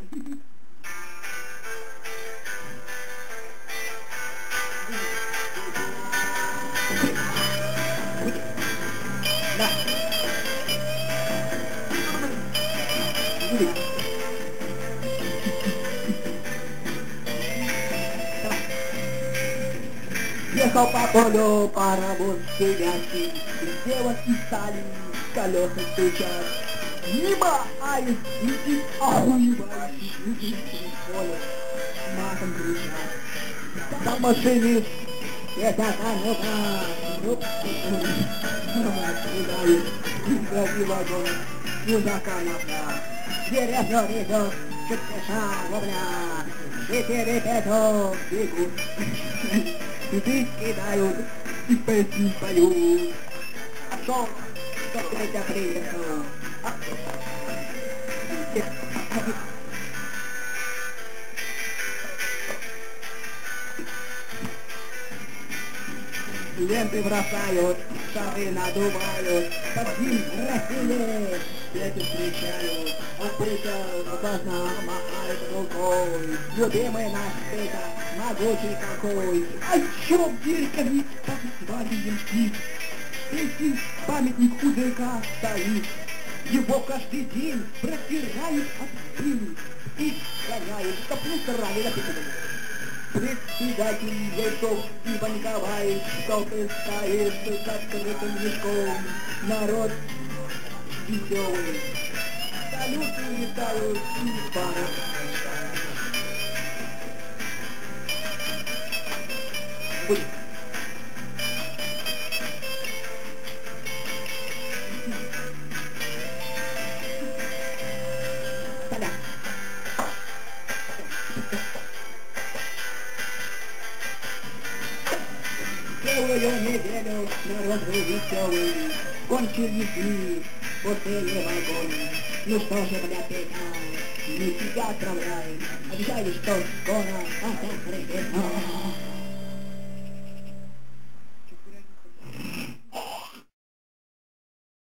Да. Ехал по полю паровоз сидящий, девок и стали колеса стучат. Мимо аист летит охуевающий, летит через поле, матом кричат. Там машинист, это ну-ка, съедают, грози вагон, музыка на пляж. Деревья идет, чуть спеша ловля, 4 пяток бегут. Цветы кидают и песни поют. А что Петя приехал? Ленты бросают, шары надувают, под ним Россия, ветер встречают, открыто глаза махает рукой, любимый наш Петя, могучий какой. А чё Дерьковик по фестивалям спит? Третий памятник УДК стоит, его каждый день протирают от пыли и гоняют, чтоб мусора не напитывали. Председатель Ельцов и Николаевич, что ты стоишь с открытым мешком, народ веселый, салюты летают из бара. Ой. Поля. Целую неделю народ был веселый, кончились дни, пустые вагоны. Ну что же, бля, Петя, мы тебя отправляем, обещали, что скоро отправляем.